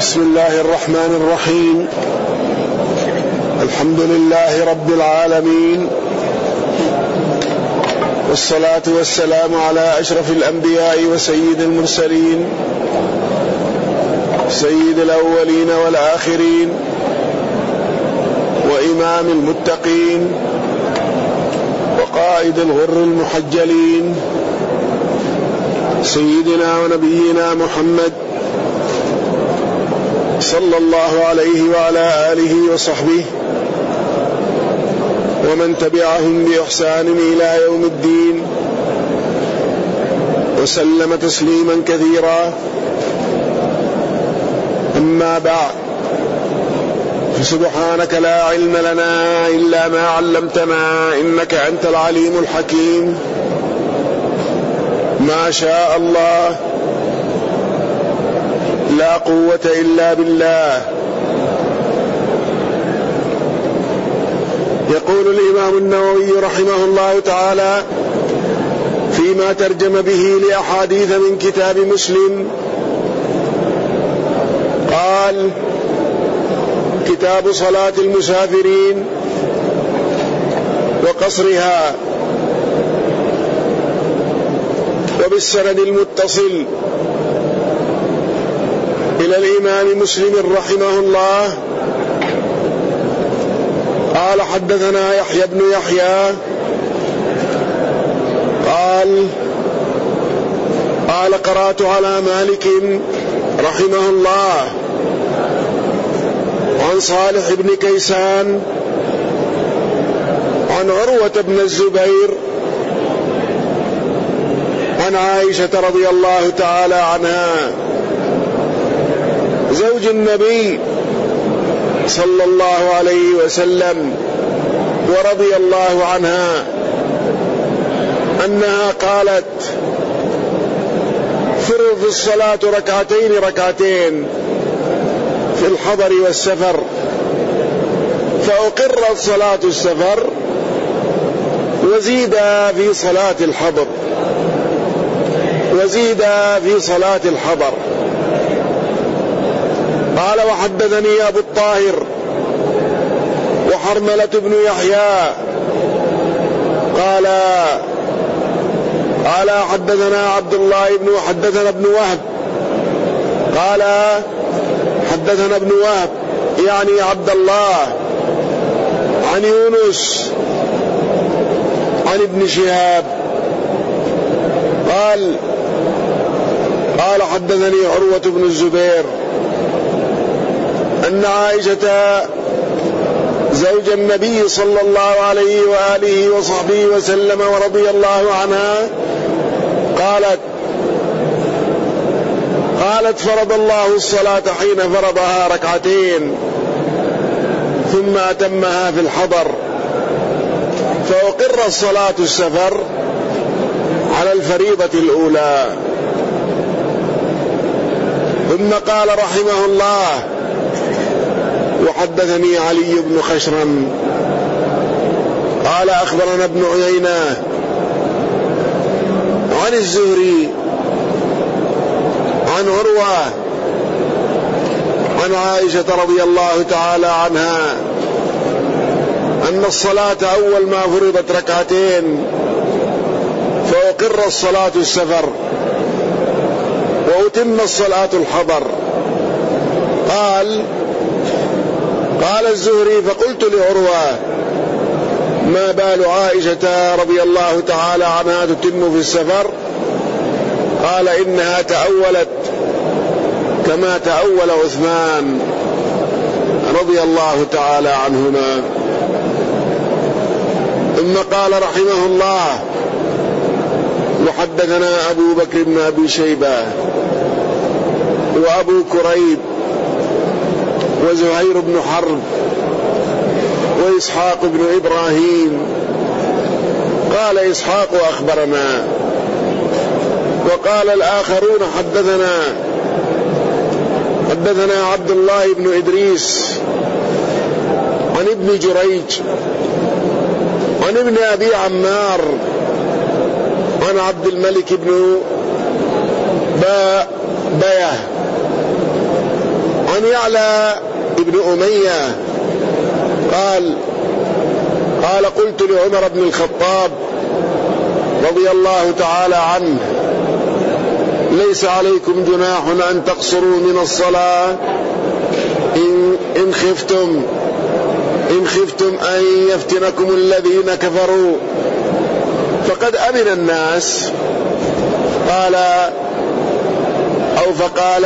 بسم الله الرحمن الرحيم. الحمد لله رب العالمين، والصلاة والسلام على أشرف الأنبياء وسيد المرسلين، سيد الأولين والآخرين، وإمام المتقين، وقائد الغر المحجلين، سيدنا ونبينا محمد صلى الله عليه وعلى آله وصحبه ومن تبعهم بإحسان إلى يوم الدين، وسلم تسليما كثيرا. أما بعد، فسبحانك لا علم لنا إلا ما علمتنا إنك أنت العليم الحكيم. ما شاء الله لا قوة إلا بالله. يقول الإمام النووي رحمه الله تعالى فيما ترجم به لأحاديث من كتاب مسلم، قال: كتاب صلاة المسافرين وقصرها. وبالسند المتصل إلى الإمام مسلم رحمه الله قال: حدثنا يحيى بن يحيى قال قرأت على مالك رحمه الله عن صالح بن كيسان عن عروة بن الزبير عن عائشة رضي الله تعالى عنها زوج النبي صلى الله عليه وسلم ورضي الله عنها أنها قالت: فرض الصلاة ركعتين في الحضر والسفر، فأقرت صلاة السفر وزيد في صلاة الحضر قال: وحدثني أبو الطاهر وحرملة بن يحيى قال حدثنا عبد الله حدثنا ابن وهب قال حدثنا ابن وهب يعني عبد الله عن يونس عن ابن شهاب قال حدثني عروة بن الزبير أن عائشة زوج النبي صلى الله عليه وآله وصحبه وسلم ورضي الله عنها قالت: فرض الله الصلاة حين فرضها ركعتين ثم أتمها في الحضر، فأقر الصلاة السفر على الفريضة الأولى. ثم قال رحمه الله: وحدثني علي بن خشرم قال أخبرنا ابن عيينة عن الزهري عن عروة عن عائشة رضي الله تعالى عنها أن الصلاة أول ما فرضت ركعتين، فأقر الصلاة السفر وأتم الصلاة الحضر. قال الزهري: فقلت لعروة: ما بال عائشة رضي الله تعالى عنها تتم في السفر؟ قال: إنها تأولت كما تأول عثمان رضي الله تعالى عنهما. ثم قال رحمه الله: وحدثنا أبو بكر بن أبي شيبة وأبو كريب وزهير بن حرب وإسحاق بن إبراهيم. قال إسحاق: أخبرنا. وقال الآخرون: حدثنا عبد الله بن إدريس عن ابن جريج عن ابن أبي عمار عن عبد الملك بن بية عن عن يعلى ابن أمية قال قلت لعمر بن الخطاب رضي الله تعالى عنه ليس عليكم جناح أن تقصروا من الصلاة إن خفتم أن يفتنكم الذين كفروا فقد أمن الناس. فقال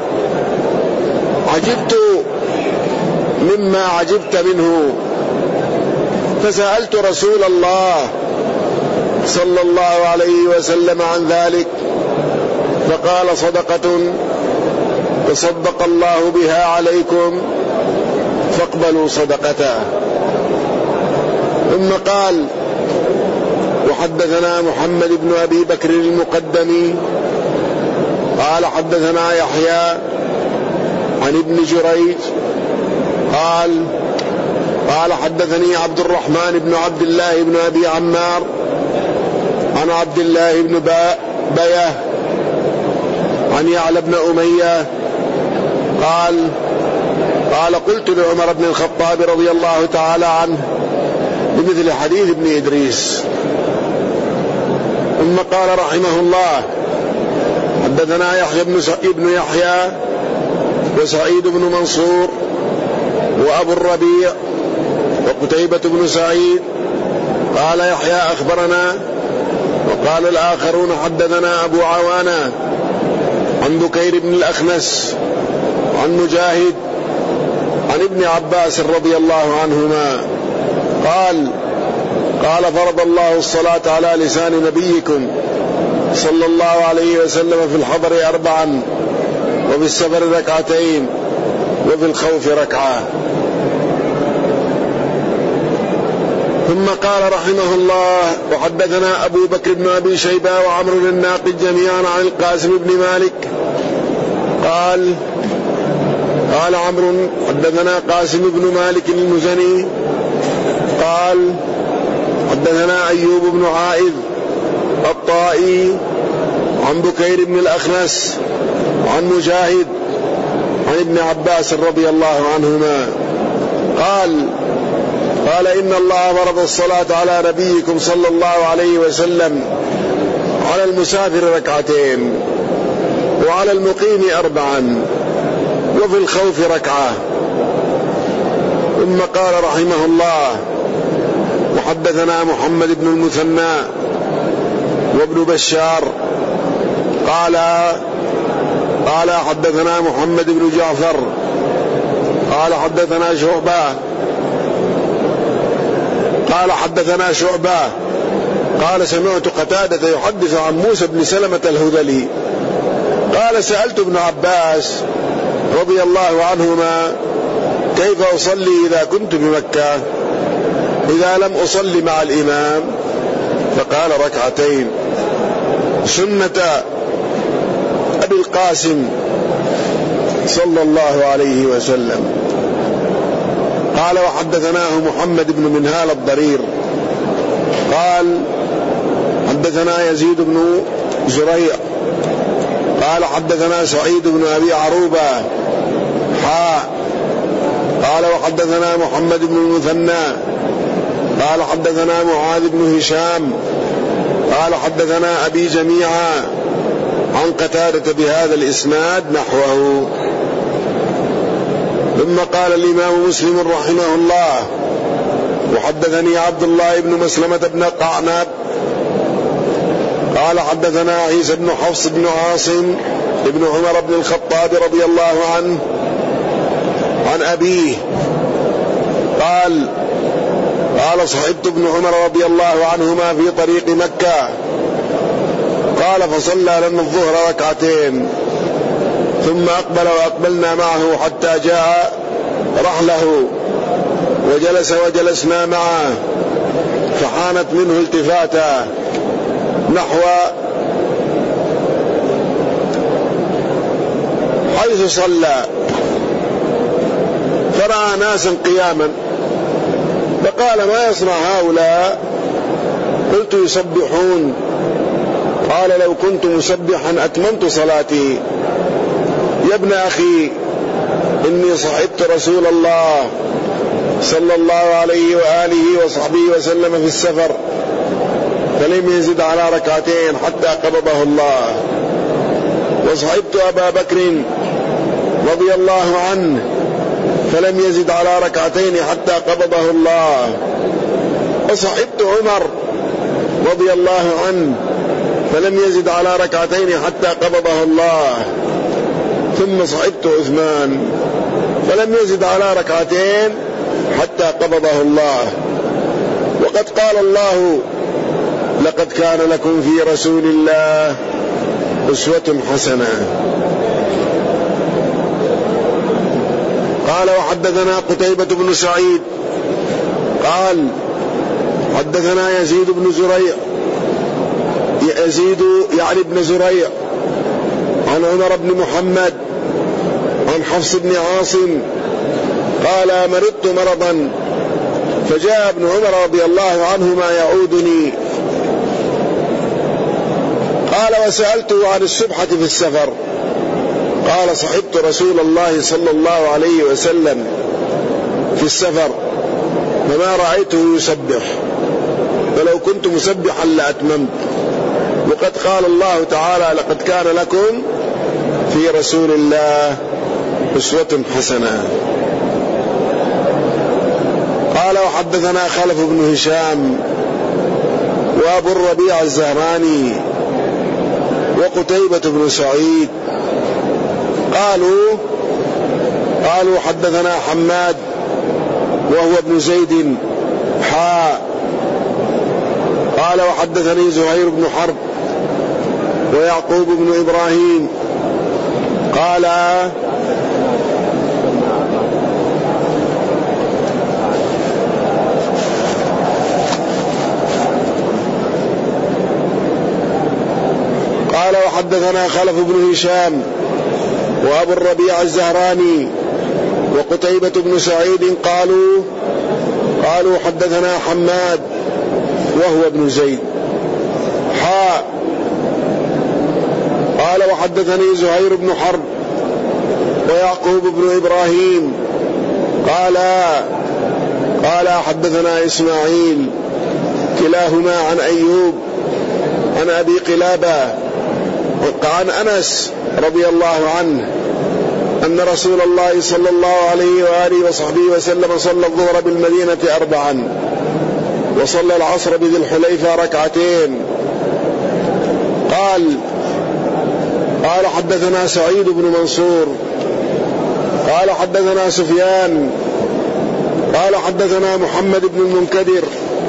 عجبت مما عجبت منه، فسألت رسول الله صلى الله عليه وسلم عن ذلك فقال صدقة تصدق الله بها عليكم فاقبلوا صدقته. ثم قال وحدثنا محمد بن أبي بكر المقدمي قال حدثنا يحيى عن ابن جريج قال حدثني عبد الرحمن بن عبد الله بن أبي عمار عن عبد الله بن بيه عن يعلى بن أمية قال قلت لعمر بن الخطاب رضي الله تعالى عنه بمثل حديث ابن إدريس. ثم قال رحمه الله حدثنا يحيى بن يحيى وسعيد بن منصور وأبو الربيع وقتيبة بن سعيد قال يحيى أخبرنا، وقال الآخرون حدثنا أبو عوانة عن بكير بن الأخنس عن مجاهد عن ابن عباس رضي الله عنهما قال فرض الله الصلاة على لسان نبيكم صلى الله عليه وسلم في الحضر 4 وفي السفر 2 وفي الخوف 1. ثم قال رحمه الله وحدثنا أبو بكر بن أبي شيبة وعمرو الناقد جميعا عن القاسم بن مالك قال عمرو حدثنا قاسم بن مالك المزني قال حدثنا أيوب بن عائذ الطائي عن بكير بن الأخنس عن مجاهد عن ابن عباس رضي الله عنهما قال إن الله فرض الصلاة على نبيكم صلى الله عليه وسلم على المسافر 2 وعلى المقيم 4 وفي الخوف 1. ثم قال رحمه الله وحدثنا محمد بن المثنى وابن بشار قال حدثنا محمد بن جعفر قال حدثنا شعبة قال سمعت قتادة يحدث عن موسى بن سلمة الهذلي قال سألت ابن عباس رضي الله عنهما كيف أصلي إذا كنت بمكة إذا لم أصلي مع الإمام؟ فقال 2 سنة أبي القاسم صلى الله عليه وسلم. قال وحدثناه محمد بن منهال الضرير قال حدثنا يزيد بن زريع قال حدثنا سعيد بن أبي عروبة قال وحدثنا محمد بن المثنى قال حدثنا معاذ بن هشام قال حدثنا أبي جميعا عن قتادة بهذا الإسناد نحوه. ثم قال الإمام مسلم رحمه الله وحدثني عبد الله بن مسلمة بن قعنب قال حدثنا عيسى بن حفص بن عاصم ابن عمر بن الخطاب رضي الله عنه عن أبيه قال صحبت ابن عمر رضي الله عنهما في طريق مكة قال فصلى لنا الظهر 2 ثم أقبل وأقبلنا معه حتى جاء رحله وجلس وجلسنا معه فحانت منه التفاتا نحو حيث صلى فرأى ناسا قياما فقال ما يصنع هؤلاء؟ قلت يسبحون. قال لو كنت مسبحا أتممت صلاتي. يا ابن أخي إني صحبت رسول الله صلى الله عليه وآله وصحبه وسلم في السفر فلم يزد على ركعتين حتى قبضه الله. وصحبت أبا بكر رضي الله عنه فلم يزد على ركعتين حتى قبضه الله. وصحبت عمر رضي الله عنه فلم يزد على ركعتين حتى قبضه الله. ثم صحبت عثمان فلم يزد على ركعتين حتى قبضه الله. وقد قال الله: لقد كان لكم في رسول الله أسوة حسنة. قال: وحدثنا قتيبة بن سعيد قال: حدثنا يزيد يعني بن زريع عن عمر بن محمد عن حفص بن عاصم قال: مرضت مرضا فجاء ابن عمر رضي الله عنهما يعودني. قال: وسألته عن السبحة في السفر. قال: صحبت رسول الله صلى الله عليه وسلم في السفر فما رأيته يسبح، فلو كنت مسبحا لأتممت. وقد قال الله تعالى: لقد كان لكم في رسول الله أسوة حسنة. قال: وحدثنا خلف بن هشام وأبو الربيع الزهراني وقتيبة بن سعيد قالوا حدثنا حماد وهو ابن زيد قال: وحدثني زهير بن حرب ويعقوب بن إبراهيم قال: وحدثنا خلف بن هشام وأبو الربيع الزهراني وقتيبة بن سعيد قالوا حدثنا حماد وهو ابن زيد قال: وحدثني زهير بن حرب ويعقوب بن إبراهيم قال حدثنا إسماعيل كلاهما عن أيوب عن أبي قلابة عن أنس رضي الله عنه أن رسول الله صلى الله عليه وآله وصحبه وسلم صلى الظهر بالمدينة 4 وصلى العصر بذي الحليفة 2 قال حدثنا سعيد بن منصور قال حدثنا سفيان قال حدثنا محمد بن المنكدر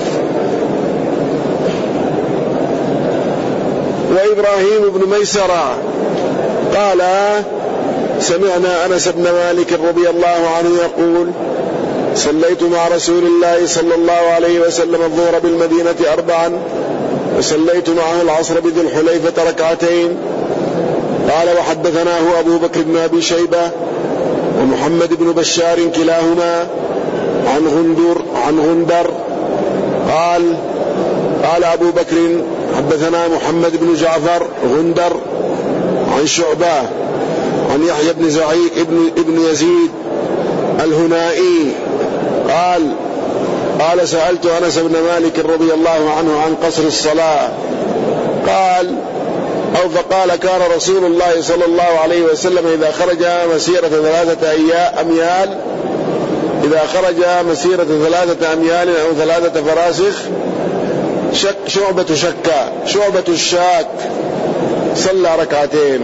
وإبراهيم بن ميسرة قال: سمعنا أنس بن مالك رضي الله عنه يقول: صليت مع رسول الله صلى الله عليه وسلم الظهر بالمدينة 4 وصليت معه العصر بذي الحليفة 2. قال: وحدثناه أبو بكر بن أبي شيبة ومحمد بن بشار كلاهما عن غندر قال أبو بكر: حدثنا محمد بن جعفر غندر عن شعبة عن يحيى بن زعيق ابن يزيد الهنائي قال: سألت أنس بن مالك رضي الله عنه عن قصر الصلاة فقال: كان رسول الله صلى الله عليه وسلم إذا خرج مسيرة 3 أميال أو 3 فراسخ شعبة الشاك صلى 2.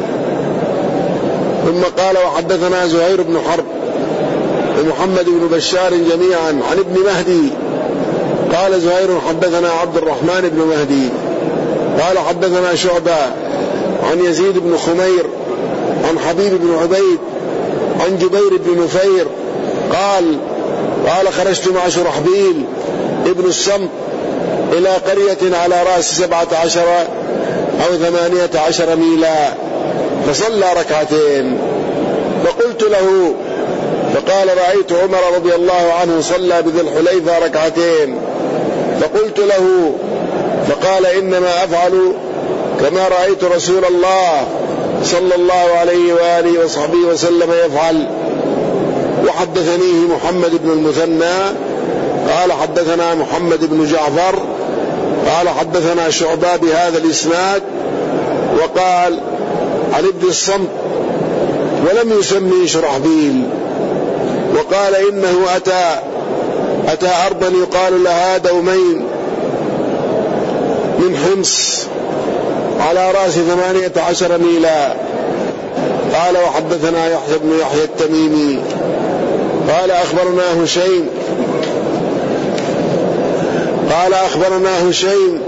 ثم قال: وحدثنا زهير بن حرب ومحمد بن بشار جميعا عن ابن مهدي. قال زهير: حدثنا عبد الرحمن بن مهدي قال: حدثنا شعبة عن يزيد بن خمير عن حبيب بن عبيد عن جبير بن نفير قال: خرجت مع شرحبيل ابن الصمت إلى قرية على رأس 17 أو 18 ميلا فصلى 2. فقلت له فقال: رأيت عمر رضي الله عنه صلى بذي الحليفة 2. فقلت له فقال: إنما أفعل كما رأيت رسول الله صلى الله عليه وآله وصحبه وسلم يفعل. وحدثنيه محمد بن المثنى قال حدثنا محمد بن جعفر قال حدثنا شعبة بهذا الإسناد، وقال عن ابن الصمت ولم يسمي شرحبيل، وقال إنه أتى أرضا يقال لها دومين من حمص على رأس 18 ميلا. قال وحدثنا يحيى بن يحيى التميمي قال أخبرنا هشيم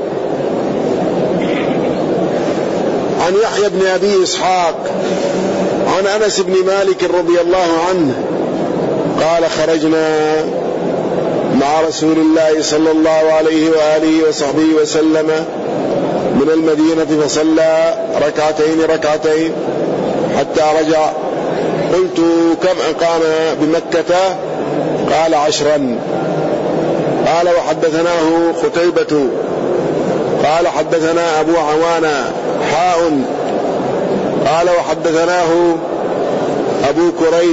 عن يحيى بن أبي إسحاق عن أنس بن مالك رضي الله عنه قال خرجنا مع رسول الله صلى الله عليه وآله وصحبه وسلم من المدينة فصلى ركعتين حتى رجع. قلت كم أقام بمكة؟ قال 10. قال وحدثناه قتيبة قال حدثنا أبو عوانة قال وحدثناه أبو كريب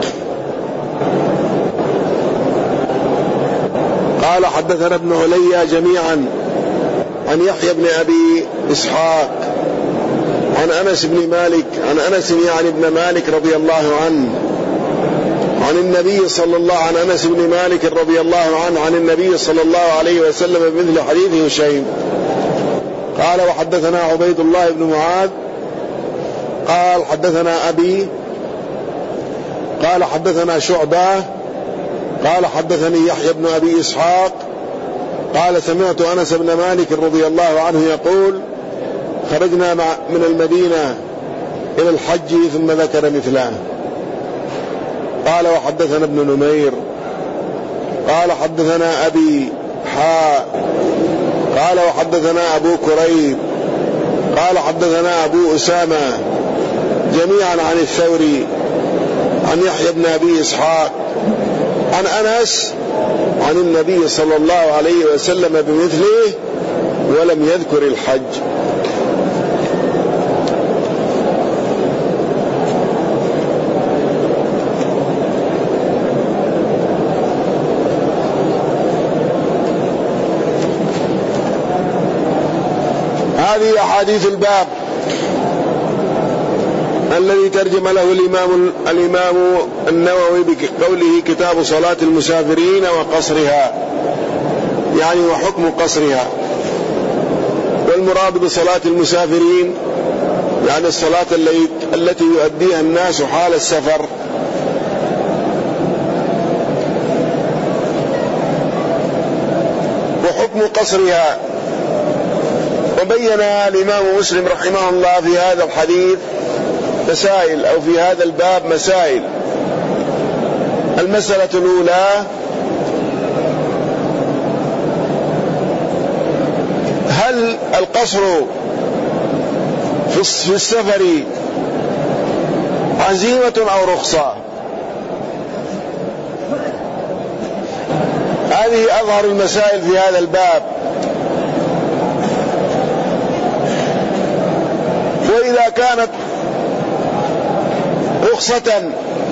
قال حدثنا ابن علي جميعا عن يحيى بن أبي إسحاق عن أنس بن مالك عن أنس يعني بن مالك رضي الله عنه عن النبي صلى الله عن أنس بن مالك رضي الله عنه عن النبي صلى الله عليه وسلم بمثل حديث هشيم. قال وحدثنا عبيد الله بن معاذ قال حدثنا أبي قال حدثنا شعبة قال حدثني يحيى بن أبي إسحاق قال سمعت أنس بن مالك رضي الله عنه يقول خرجنا من المدينة إلى الحج ثم ذكر مثله. قال وحدثنا ابن نمير قال حدثنا أبي قال وحدثنا أبو كريب قال حدثنا أبو أسامة جميعا عن الثوري عن يحيى بن أبي إسحاق عن أنس عن النبي صلى الله عليه وسلم بمثله ولم يذكر الحج. هذه أحاديث الباب الذي ترجم له الإمام النووي بقوله كتاب صلاة المسافرين وقصرها، يعني وحكم قصرها. والمراد بصلاة المسافرين يعني الصلاة التي يؤديها الناس حال السفر. وحكم قصرها. وبين الإمام مسلم رحمه الله في هذا الحديث مسائل أو في هذا الباب مسائل. المسألة الأولى هل القصر في السفر عزيمة أو رخصة؟ هذه أظهر المسائل في هذا الباب. وإذا كانت رخصة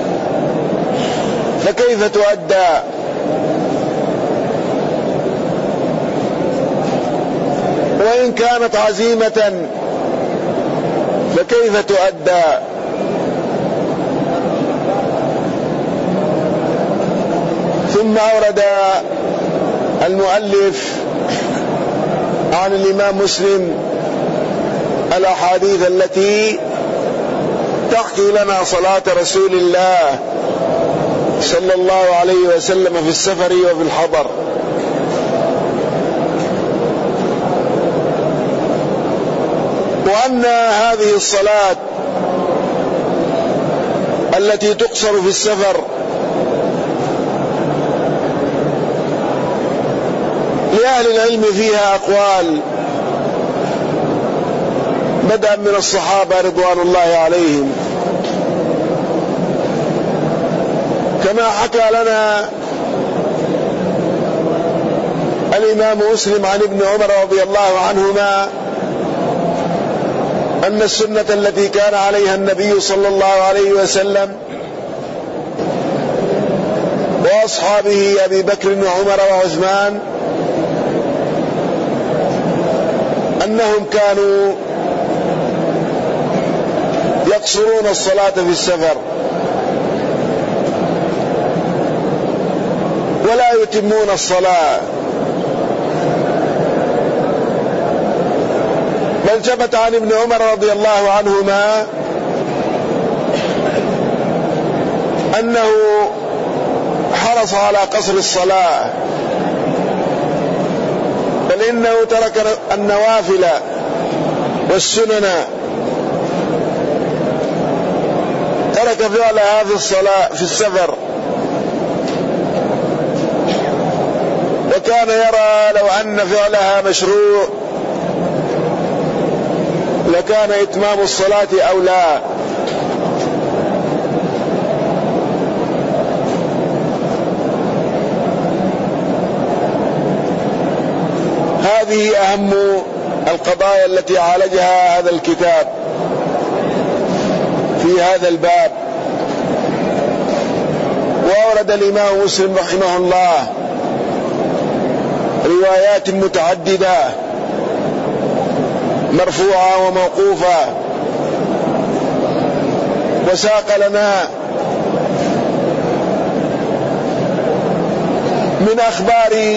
فكيف تؤدى؟ وإن كانت عزيمة فكيف تؤدى؟ ثم أورد المؤلف عن الإمام مسلم الأحاديث التي تحكي لنا صلاة رسول الله صلى الله عليه وسلم في السفر وفي الحضر. وأن هذه الصلاة التي تقصر في السفر لأهل العلم فيها أقوال، بدءا من الصحابة رضوان الله عليهم، كما حكى لنا الإمام مسلم عن ابن عمر رضي الله عنهما أن السنة التي كان عليها النبي صلى الله عليه وسلم وأصحابه أبي بكر وعمر وعثمان أنهم كانوا يقصرون الصلاة في السفر ولا يتمون الصلاة، بل ثبت عن ابن عمر رضي الله عنهما أنه حرص على قصر الصلاة، بل إنه ترك النوافل والسنن، ترك فعلها في الصلاة في السفر، وكان يرى لو أن فعلها مشروع لكان إتمام الصلاة أولى. هذه أهم القضايا التي عالجها هذا الكتاب في هذا الباب. وأورد الإمام مسلم رحمه الله روايات متعددة مرفوعة وموقوفة، وساق لنا من أخبار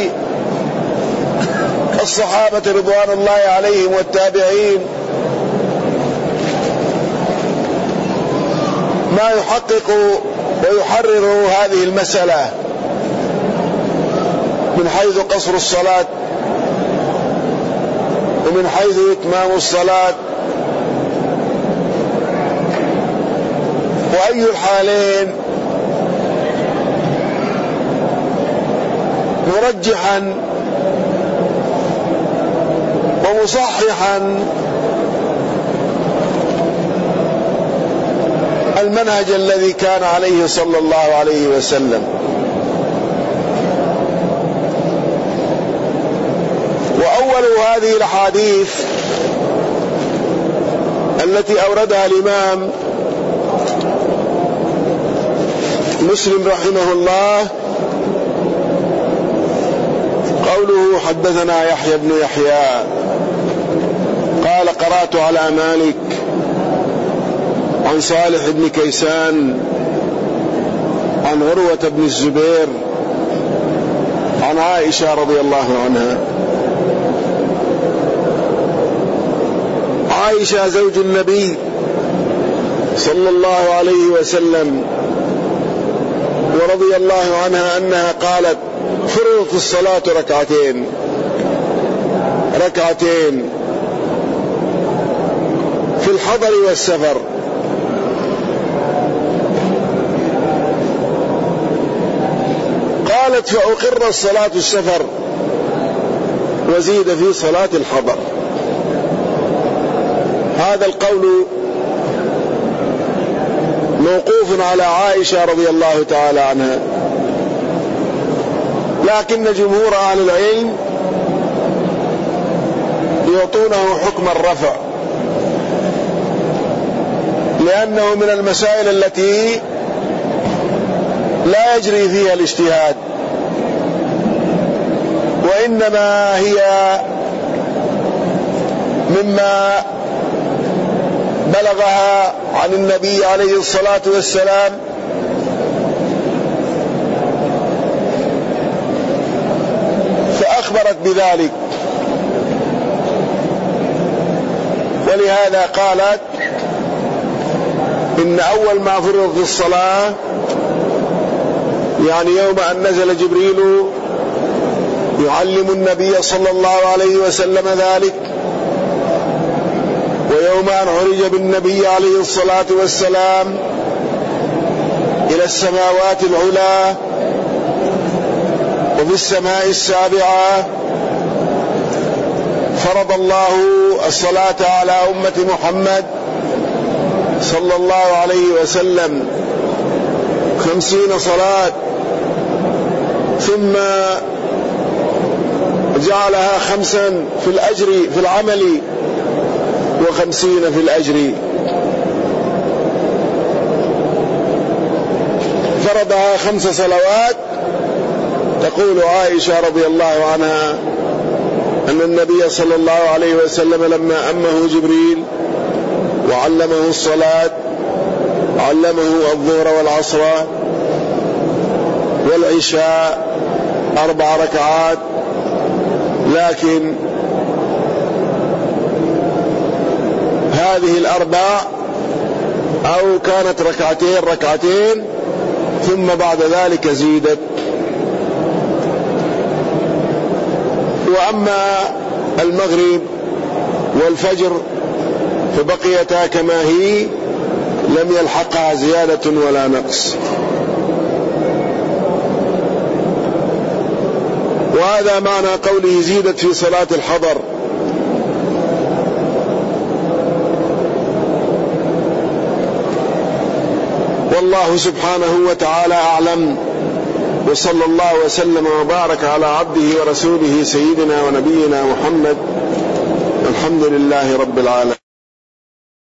الصحابة رضوان الله عليهم والتابعين ما يحقق ويحرر هذه المسألة من حيث قصر الصلاة ومن حيث إتمام الصلاة، وأي الحالين مرجحا ومصححا المنهج الذي كان عليه صلى الله عليه وسلم. وأول هذه الأحاديث التي أوردها الإمام مسلم رحمه الله قوله: حدثنا يحيى بن يحيى قال: قرأت على مالك عن صالح بن كيسان عن عروة بن الزبير عن عائشة رضي الله عنها. عائشة زوج النبي صلى الله عليه وسلم ورضي الله عنها أنها قالت: فرضت الصلاة ركعتين في الحضر والسفر. قالت: فأقر الصلاة السفر وزيد في صلاة الحضر. هذا القول موقوف على عائشة رضي الله تعالى عنها، لكن جمهور أهل العلم يعطونه حكم الرفع، لأنه من المسائل التي لا يجري فيها الاجتهاد، وإنما هي مما بلغها عن النبي عليه الصلاة والسلام فأخبرت بذلك، ولهذا قالت: إن أول ما فرض في الصلاة، يعني يوم أن نزل جبريل يعلم النبي صلى الله عليه وسلم ذلك، ويوم أن عرج بالنبي عليه الصلاة والسلام إلى السماوات العلى وفي السماء السابعة، فرض الله الصلاة على أمة محمد صلى الله عليه وسلم 50 صلاة، ثم جعلها 5 في الأجر في العمل 50 في الأجر. فرضها 5 صلوات. تقول عائشة رضي الله عنها أن النبي صلى الله عليه وسلم لما أمه جبريل وعلمه الصلاة، علمه الظهر والعصر والعشاء 4 ركعات، لكن هذه الأربع أو كانت ركعتين ثم بعد ذلك زيدت. وأما المغرب والفجر فبقيتا كما هي، لم يلحقها زيادة ولا نقص. وهذا معنى قوله زيدت في صلاة الحضر. والله سبحانه وتعالى أعلم، وصلى الله وسلم وبارك على عبده ورسوله سيدنا ونبينا محمد، والحمد لله رب العالمين.